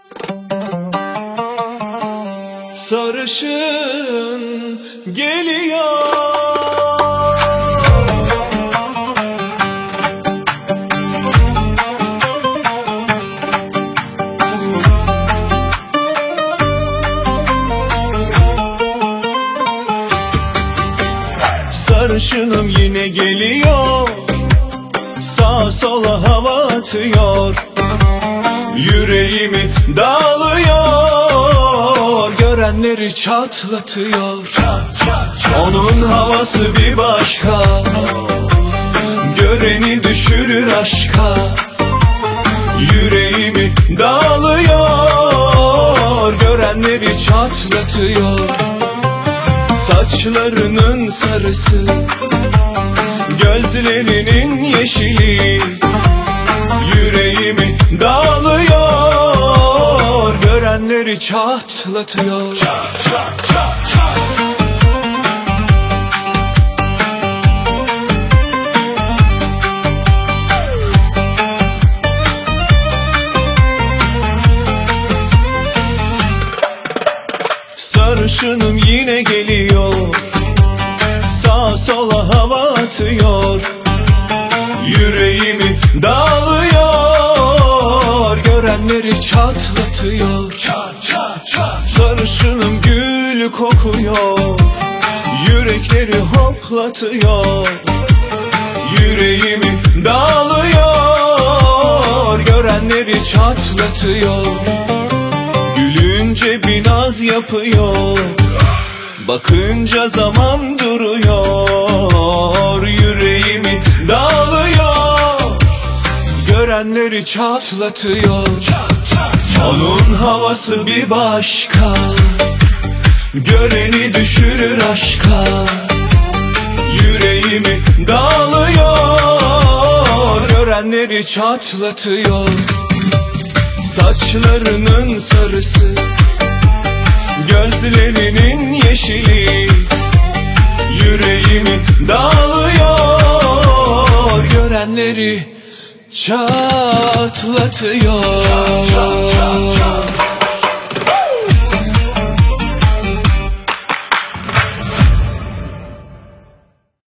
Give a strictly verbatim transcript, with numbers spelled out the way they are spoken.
Sarışın geliyor. Sarışınım yine geliyor, sağa sola hava atıyor, yüreğimi dağılıyor, görenleri çatlatıyor. Onun havası bir başka, göreni düşürür aşka. Yüreğimi dağılıyor, görenleri çatlatıyor. Saçlarının sarısı, gözlerinin yeşili, yüreğimi dağılıyor, görenleri çatlatıyor. Çat, çat, çat, çat. Sarışınım yine geliyor, sağa sola hava atıyor, yüreğimi dağılıyor, görenleri çatlatıyor. Çat, çat, çat. Sarışınım gül kokuyor, yürekleri hoplatıyor, yüreğimi dağılıyor, görenleri çatlatıyor. Gülünce bir naz yapıyor, bakınca zaman duruyor, yüreğimi dağılıyor, görenleri çatlatıyor. Onun havası bir başka, göreni düşürür aşka. Yüreğimi dağılıyor, görenleri çatlatıyor. Saçlarının sarısı, gözlerinin yeşili, yüreğimi dağılıyor, görenleri çatlatıyor.